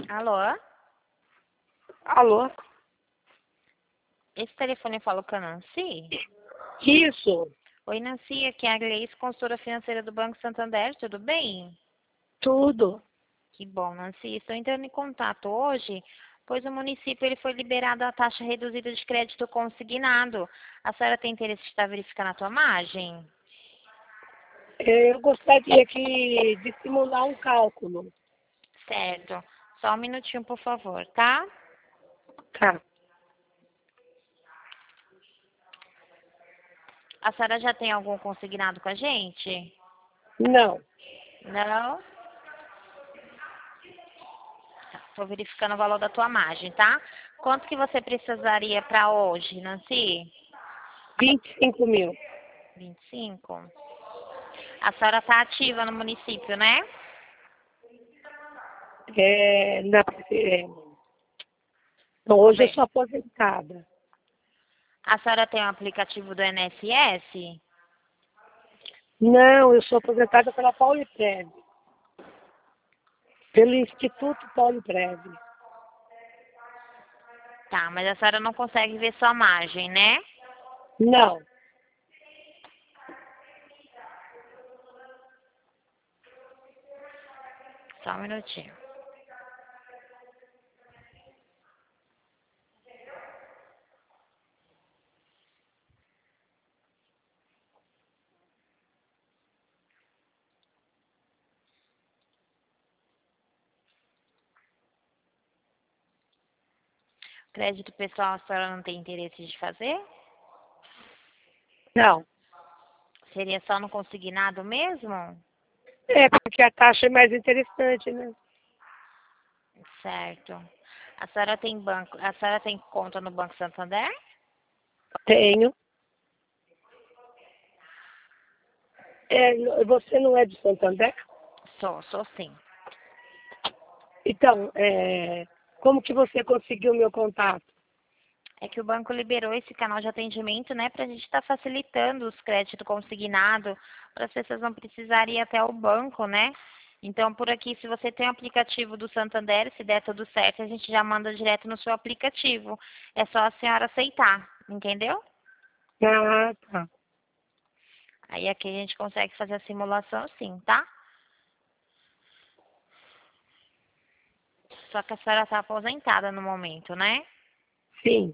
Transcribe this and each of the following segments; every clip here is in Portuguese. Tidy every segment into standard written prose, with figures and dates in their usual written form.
Alô? Alô? Esse telefone fala com a Nancy? Isso, Oi, Nancy, aqui é a Gleice, consultora financeira do Banco Santander, tudo bem? tudo. Que bom, Nancy. Estou entrando em contato hoje, pois o município ele foi liberado a taxa reduzida de crédito consignado. A senhora tem interesse em estar verificando a tua margem? Eu gostaria de simular um cálculo. Certo. Só um minutinho, por favor, tá? Tá. A senhora já tem algum consignado com a gente? Não. Não? Estou verificando o valor da tua margem, tá? Quanto que você precisaria para hoje, Nancy? 25 mil. 25? A senhora está ativa no município, né? Não, então, hoje eu Bem, sou aposentada. a senhora tem o aplicativo do INSS? Não, eu sou aposentada pela Pauliprev. Pelo Instituto Pauliprev. Tá, mas a senhora não consegue ver sua margem, né? Não. Só um minutinho. Crédito pessoal, a senhora não tem interesse de fazer? Não. Seria só no consignado mesmo? É, porque a taxa é mais interessante, né? Certo. A senhora tem banco, a senhora tem conta no Banco Santander? Tenho. Você não é de Santander? Sou sim. Então, como que você conseguiu meu contato? É que o banco liberou esse canal de atendimento, né, para a gente estar facilitando os créditos consignados, para as pessoas não precisarem ir até o banco, né? Então, por aqui, se você tem o aplicativo do Santander, se der tudo certo, a gente já manda direto no seu aplicativo. É só a senhora aceitar, entendeu? Ah, tá. Aí aqui a gente consegue fazer a simulação sim, tá? Só que a senhora está aposentada no momento, né? Sim.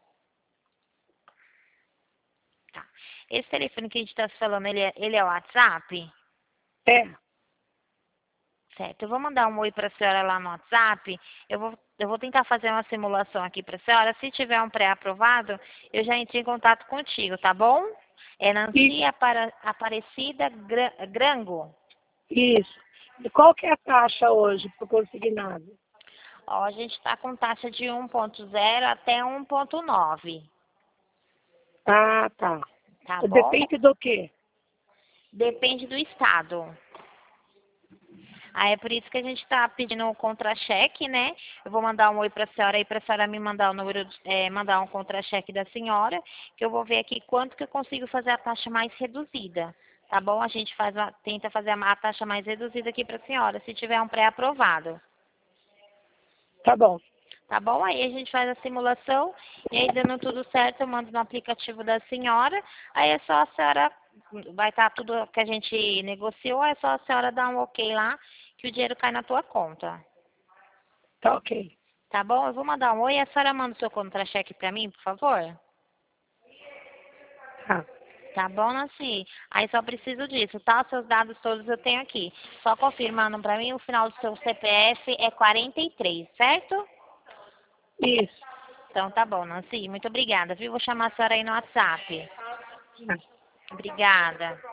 Tá. Esse telefone que a gente está falando, ele é o WhatsApp? É, Certo. Eu vou mandar um oi para a senhora lá no WhatsApp. Eu vou tentar fazer uma simulação aqui para a senhora. Se tiver um pré-aprovado, eu já entro em contato contigo, tá bom? É Nancy Aparecida Grango. isso. E qual que é a taxa hoje para o consignado? Ó, a gente está com taxa de 1,0 até 1,9, Ah, tá. tá bom? Depende do quê? Depende do estado. Aí é por isso que a gente está pedindo um contra-cheque, né? Eu vou mandar um oi para a senhora aí, para a senhora me mandar o número, mandar um contra-cheque da senhora, que eu vou ver aqui quanto que eu consigo fazer a taxa mais reduzida. Tá bom? A gente tenta fazer a taxa mais reduzida aqui para a senhora, se tiver um pré-aprovado. Tá bom. Tá bom? Aí a gente faz a simulação e aí dando tudo certo, eu mando no aplicativo da senhora. Aí é só a senhora, vai estar tudo que a gente negociou, é só a senhora dar um ok lá que o dinheiro cai na tua conta. Tá ok. Tá bom? Eu vou mandar um oi e a senhora manda o seu contra-cheque pra mim, por favor? Tá. Tá bom, Nancy? Aí só preciso disso, tá? Os seus dados todos eu tenho aqui. Só confirmando pra mim, o final do seu CPF é 43, certo? Isso. Então tá bom, Nancy. Muito obrigada, viu? Vou chamar a senhora aí no WhatsApp. Tá. Obrigada.